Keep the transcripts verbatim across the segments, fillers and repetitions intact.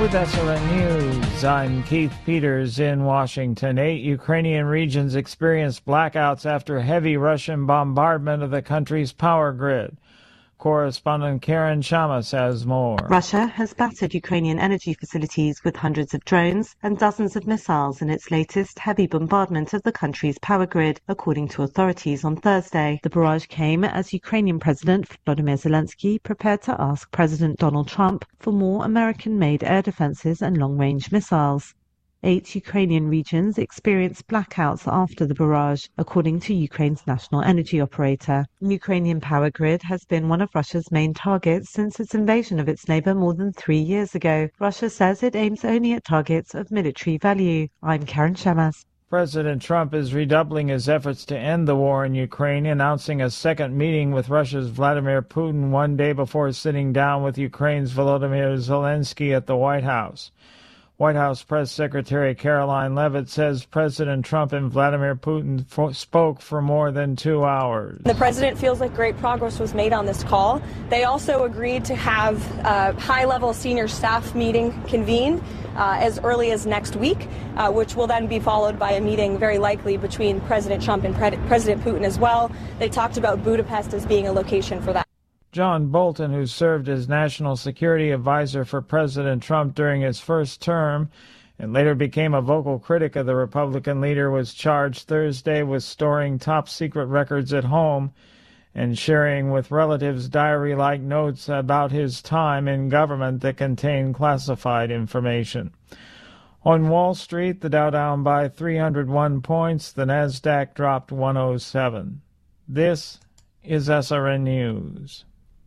With S R N News, I'm Keith Peters in Washington. Eight Ukrainian regions experienced blackouts after heavy Russian bombardment of the country's power grid. Correspondent Karen Shamas has more. Russia has battered Ukrainian energy facilities with hundreds of drones and dozens of missiles in its latest heavy bombardment of the country's power grid, according to authorities on Thursday. The barrage came as Ukrainian President Volodymyr Zelensky prepared to ask President Donald Trump for more American-made air defenses and long-range missiles. Eight Ukrainian regions experienced blackouts after the barrage, according to Ukraine's national energy operator. The Ukrainian power grid has been one of Russia's main targets since its invasion of its neighbor more than three years ago. Russia says it aims only at targets of military value. I'm Karen Shamas. President Trump is redoubling his efforts to end the war in Ukraine, announcing a second meeting with Russia's Vladimir Putin one day before sitting down with Ukraine's Volodymyr Zelensky at the White House. White House Press Secretary Caroline Leavitt says President Trump and Vladimir Putin f- spoke for more than two hours. The president feels like great progress was made on this call. They also agreed to have a high-level senior staff meeting convened uh, as early as next week, uh, which will then be followed by a meeting very likely between President Trump and Pre- President Putin as well. They talked about Budapest as being a location for that. John Bolton, who served as national security advisor for President Trump during his first term and later became a vocal critic of the Republican leader, was charged Thursday with storing top-secret records at home and sharing with relatives diary-like notes about his time in government that contained classified information. On Wall Street, the Dow down by three hundred one points, the Nasdaq dropped one oh seven. This is S R N News.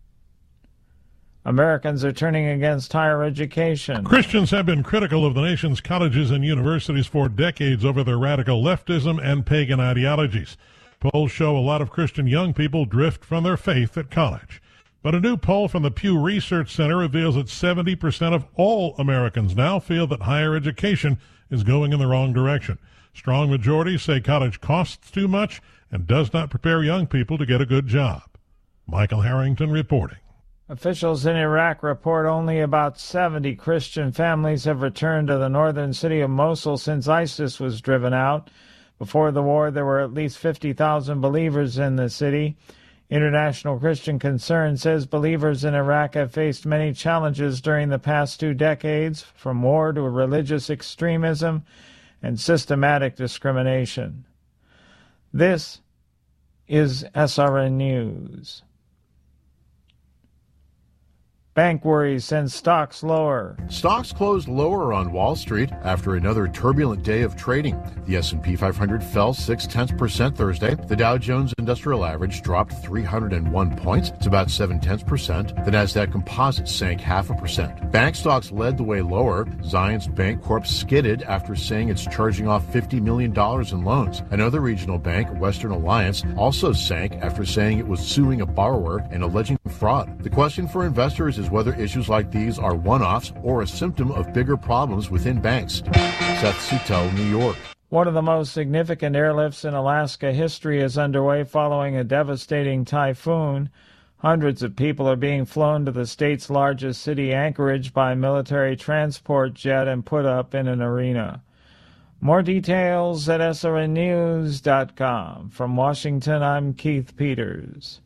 Americans are turning against higher education. Christians have been critical of the nation's colleges and universities for decades over their radical leftism and pagan ideologies. Polls show a lot of Christian young people drift from their faith at college. But a new poll from the Pew Research Center reveals that seventy percent of all Americans now feel that higher education is going in the wrong direction. Strong majorities say college costs too much and does not prepare young people to get a good job. Michael Harrington reporting. Officials in Iraq report only about seventy Christian families have returned to the northern city of Mosul since ISIS was driven out. Before the war, there were at least fifty thousand believers in the city. International Christian Concern says believers in Iraq have faced many challenges during the past two decades, from war to religious extremism and systematic discrimination. This is S R N News. Bank worries send stocks lower. Stocks closed lower on Wall Street after another turbulent day of trading. The S and P five hundred fell six-tenths percent Thursday. The Dow Jones Industrial Average dropped three hundred one points. It's about seven-tenths percent. The Nasdaq Composite sank half a percent. Bank stocks led the way lower. Zions Bancorp skidded after saying it's charging off fifty million dollars in loans. Another regional bank, Western Alliance, also sank after saying it was suing a borrower and alleging fraud. The question for investors is whether issues like these are one-offs or a symptom of bigger problems within banks. Seth Sutel, New York. One of the most significant airlifts in Alaska history is underway following a devastating typhoon. Hundreds of people are being flown to the state's largest city, Anchorage, by a military transport jet and put up in an arena. More details at S R N news dot com. From Washington, I'm Keith Peters.